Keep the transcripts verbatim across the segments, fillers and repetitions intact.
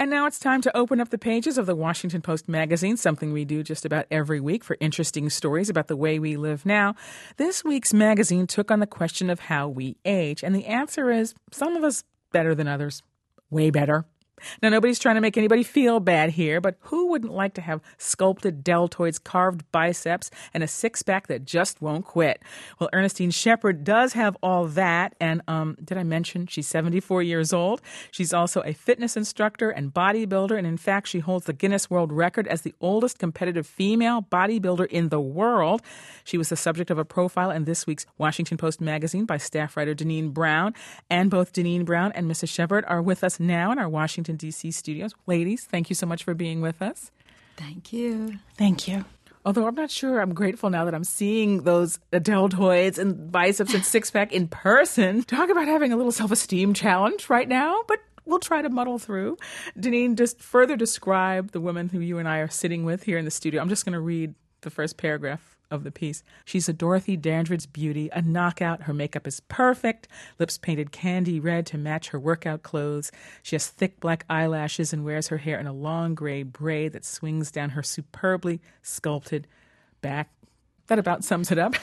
And now it's time to open up the pages of the Washington Post magazine, something we do just about every week for interesting stories about the way we live now. This week's magazine took on the question of how we age, and the answer is some of us better than others, way better. Now, nobody's trying to make anybody feel bad here, but who wouldn't like to have sculpted deltoids, carved biceps, and a six-pack that just won't quit? Well, Ernestine Shepard does have all that, and um, did I mention she's seventy-four years old? She's also a fitness instructor and bodybuilder, and in fact, she holds the Guinness World Record as the oldest competitive female bodybuilder in the world. She was the subject of a profile in this week's Washington Post magazine by staff writer Deneen Brown, and both Deneen Brown and Missus Shepard are with us now in our Washington D C studios. Ladies, thank you so much for being with us. Thank you. Thank you. Although I'm not sure I'm grateful now that I'm seeing those deltoids and biceps and six-pack in person. Talk about having a little self-esteem challenge right now, but we'll try to muddle through. Deneen, just further describe the woman who you and I are sitting with here in the studio. I'm just going to read the first paragraph of the piece. She's a Dorothy Dandridge beauty, a knockout. Her makeup is perfect, lips painted candy red to match her workout clothes. She has thick black eyelashes and wears her hair in a long gray braid that swings down her superbly sculpted back. That about sums it up.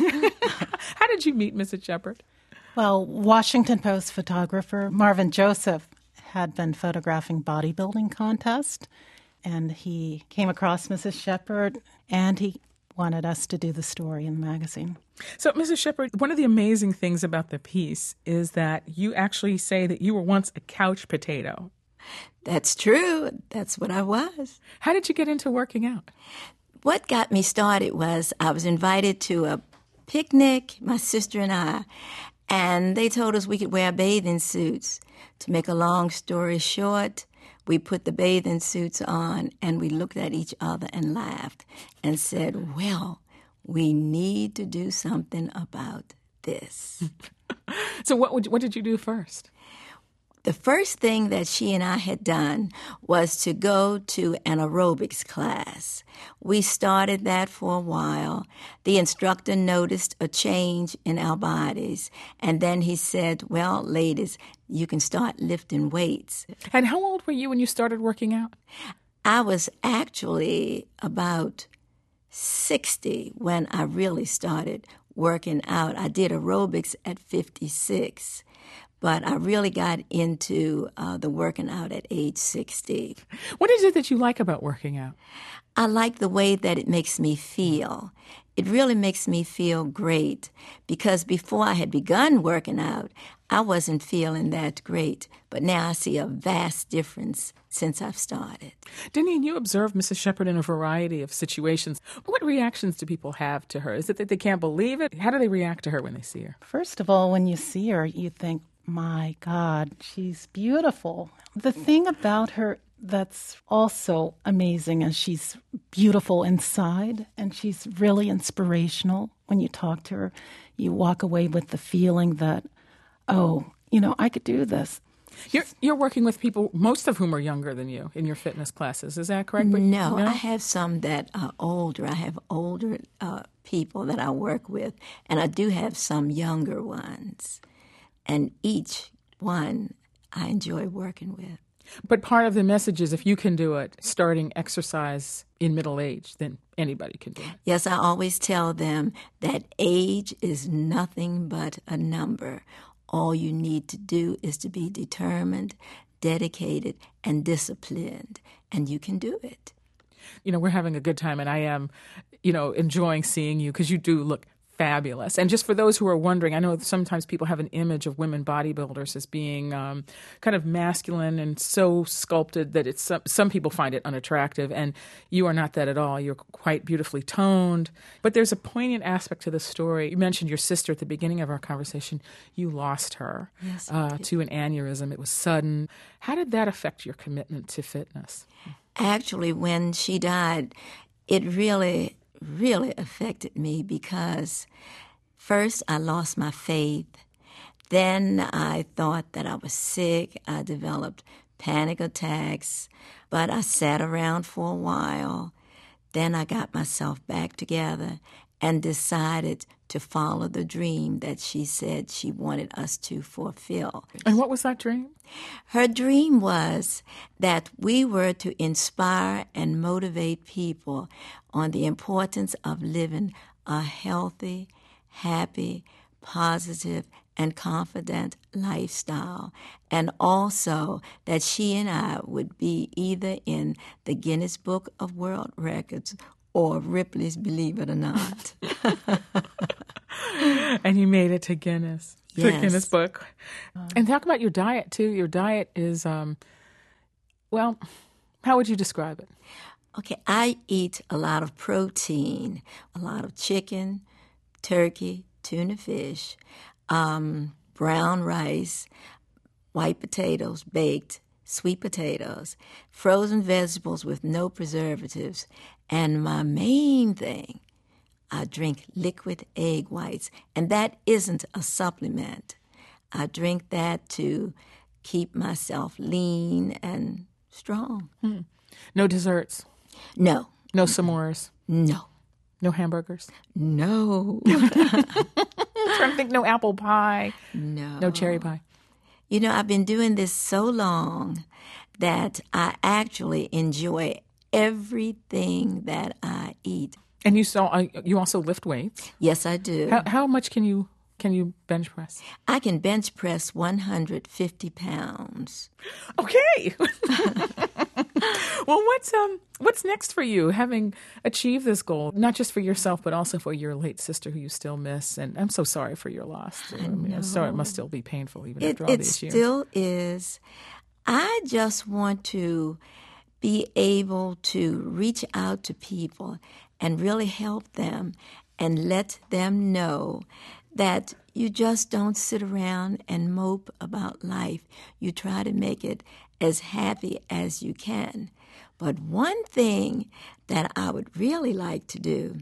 How did you meet Missus Shepard? Well, Washington Post photographer Marvin Joseph had been photographing bodybuilding contest, and he came across Missus Shepard, and he wanted us to do the story in the magazine. So, Missus Shepard, one of the amazing things about the piece is that you actually say that you were once a couch potato. That's true. That's what I was. How did you get into working out? What got me started was I was invited to a picnic, my sister and I, and they told us we could wear bathing suits. To make a long story short, we put the bathing suits on, and we looked at each other and laughed and said, well, we need to do something about this. So what would, what did you do first? The first thing that she and I had done was to go to an aerobics class. We started that for a while. The instructor noticed a change in our bodies, and then he said, well, ladies, you can start lifting weights. And how old were you when you started working out? I was actually about sixty when I really started working out. I did aerobics at fifty-six. But I really got into uh, the working out at age sixty. What is it that you like about working out? I like the way that it makes me feel. It really makes me feel great because before I had begun working out, I wasn't feeling that great. But now I see a vast difference since I've started. Deneen, you observed Missus Shepard in a variety of situations. What reactions do people have to her? Is it that they can't believe it? How do they react to her when they see her? First of all, when you see her, you think, my God, she's beautiful. The thing about her that's also amazing is she's beautiful inside, and she's really inspirational. When you talk to her, you walk away with the feeling that, oh, you know, I could do this. You're, you're working with people, most of whom are younger than you, in your fitness classes. Is that correct? No, no? I have some that are older. I have older uh, people that I work with, and I do have some younger ones. And each one I enjoy working with. But part of the message is if you can do it, starting exercise in middle age, then anybody can do it. Yes, I always tell them that age is nothing but a number. All you need to do is to be determined, dedicated, and disciplined, and you can do it. You know, we're having a good time, and I am, you know, enjoying seeing you because you do look fabulous. And just for those who are wondering, I know sometimes people have an image of women bodybuilders as being um, kind of masculine and so sculpted that it's some, some people find it unattractive. And you are not that at all. You're quite beautifully toned. But there's a poignant aspect to the story. You mentioned your sister at the beginning of our conversation. You lost her yes, uh, to an aneurysm. It was sudden. How did that affect your commitment to fitness? Actually, when she died, it really really affected me because first I lost my faith. Then I thought that I was sick. I developed panic attacks, but I sat around for a while. Then I got myself back together and decided to follow the dream that she said she wanted us to fulfill. And what was that dream? Her dream was that we were to inspire and motivate people on the importance of living a healthy, happy, positive, and confident lifestyle, and also that she and I would be either in the Guinness Book of World Records or Ripley's Believe It or Not. And you made it to Guinness, yes. to Guinness Book. And talk about your diet, too. Your diet is, um, well, how would you describe it? Okay, I eat a lot of protein, a lot of chicken, turkey, tuna fish, um, brown rice, white potatoes, baked, sweet potatoes, frozen vegetables with no preservatives, and my main thing, I drink liquid egg whites, and that isn't a supplement. I drink that to keep myself lean and strong. Hmm. No desserts? No. No s'mores? No. No hamburgers? No. I'm trying to think. No apple pie? No. No cherry pie? You know, I've been doing this so long that I actually enjoy everything that I eat. And you saw uh, you also lift weights? Yes, I do. How, how much can you can you bench press? I can bench press one hundred fifty pounds. Okay. Well, what's um what's next for you, having achieved this goal, not just for yourself, but also for your late sister who you still miss? And I'm so sorry for your loss. I, I mean, I'm sorry, it must still be painful even it, after all it these years. It still is. I just want to be able to reach out to people and really help them and let them know that you just don't sit around and mope about life. You try to make it as happy as you can. But one thing that I would really like to do,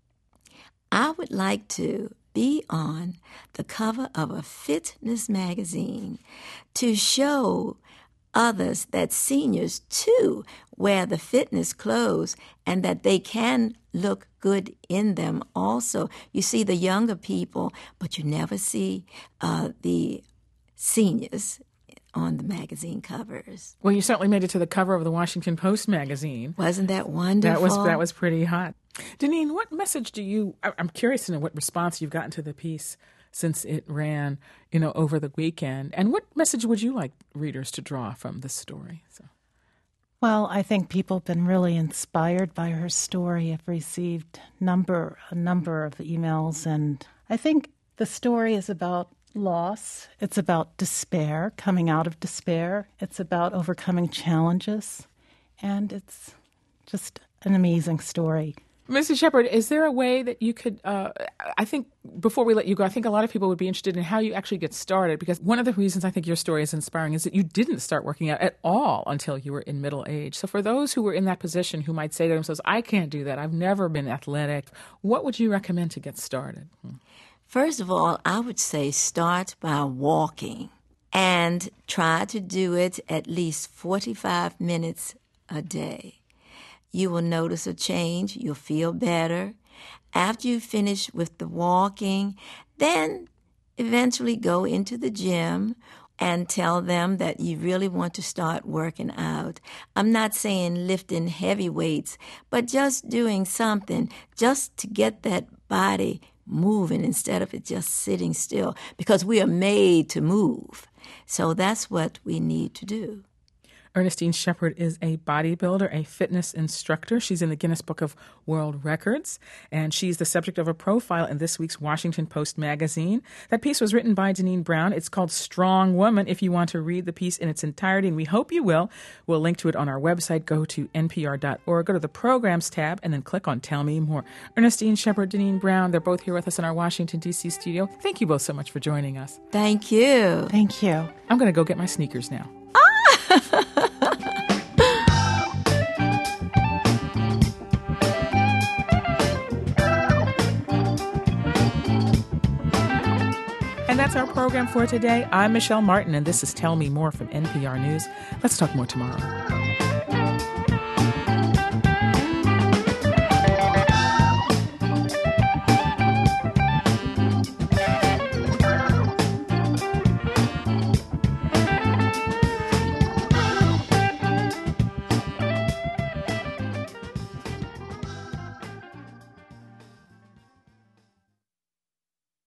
I would like to be on the cover of a fitness magazine to show others that seniors too wear the fitness clothes and that they can look good in them also. You see the younger people, but you never see uh, the seniors on the magazine covers. Well, you certainly made it to the cover of the Washington Post magazine. Wasn't that wonderful? That was that was pretty hot. Deneen, what message do you, I'm curious to know what response you've gotten to the piece since it ran, you know, over the weekend. And what message would you like readers to draw from this story? So. Well, I think people have been really inspired by her story. I've received number a number of emails, and I think the story is about loss. It's about despair, coming out of despair. It's about overcoming challenges, and it's just an amazing story. Missus Shepard, is there a way that you could, uh, I think before we let you go, I think a lot of people would be interested in how you actually get started, because one of the reasons I think your story is inspiring is that you didn't start working out at all until you were in middle age. So for those who were in that position who might say to themselves, I can't do that, I've never been athletic, what would you recommend to get started? First of all, I would say start by walking and try to do it at least forty-five minutes a day. You will notice a change. You'll feel better. After you finish with the walking, then eventually go into the gym and tell them that you really want to start working out. I'm not saying lifting heavy weights, but just doing something just to get that body moving instead of it just sitting still, because we are made to move. So that's what we need to do. Ernestine Shepard is a bodybuilder, a fitness instructor. She's in the Guinness Book of World Records, and she's the subject of a profile in this week's Washington Post magazine. That piece was written by Deneen Brown. It's called Strong Woman. If you want to read the piece in its entirety, and we hope you will, we'll link to it on our website. Go to N P R dot org, go to the Programs tab, and then click on Tell Me More. Ernestine Shepard, Deneen Brown, they're both here with us in our Washington, D C studio. Thank you both so much for joining us. Thank you. Thank you. I'm going to go get my sneakers now. And that's our program for today. I'm Michelle Martin, and this is Tell Me More from N P R News. Let's talk more tomorrow.